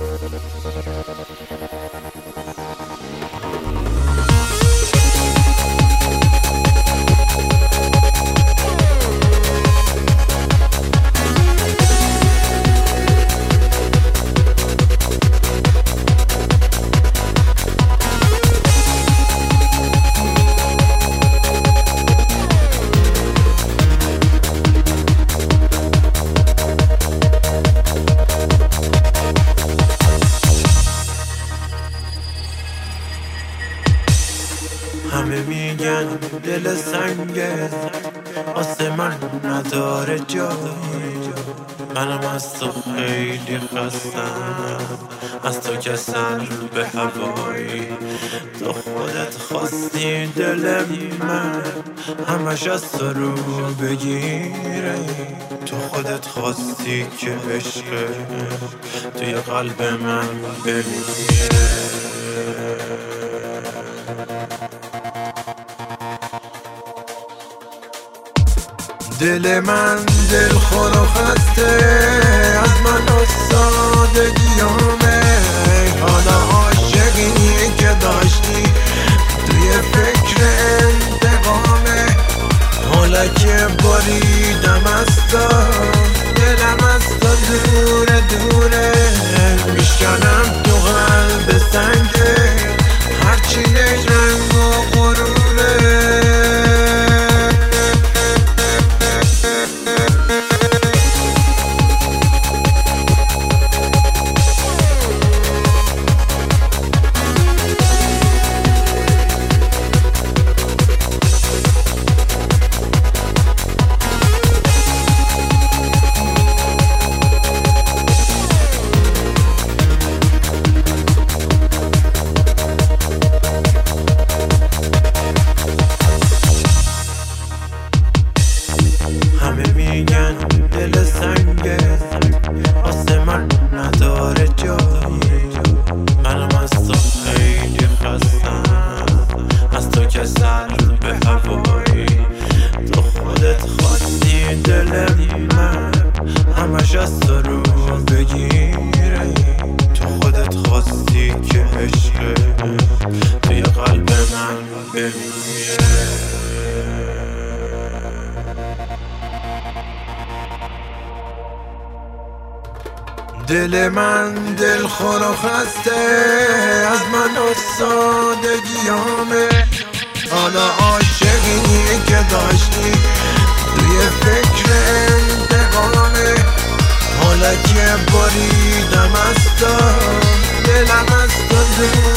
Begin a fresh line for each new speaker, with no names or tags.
همه میگن دل سنگه واسه من نداره جایی، منم از تو خیلی خستم، از تو که سر به هوایی. تو خودت خواستی دل من همش از تو رو بگیره، تو خودت خواستی که عشق توی قلب من بمیره. دل من دل خور و خسته از من و سادگیامه، حالا عاشقی که داشتی توی فکر انتقامه، حالا که باریدم از تو دلم از تو دوره دوره، میشکنم تو قلب سنگه هرچی رنگ و غروره. همه میگن دل سنگه واسه من نداره جایی، منم از تو خیلی خستم، از تو که سر به هوایی. تو خودت خواستی دل من همش از تو رو بگیره، تو خودت خواستی که عشق توی قلب من بمیره. دل من دل خور و خسته از من و سادگیامه، حالا عاشقی که داشتی توی فکر انتقامه، حالا که باریدم از تو دلم از تو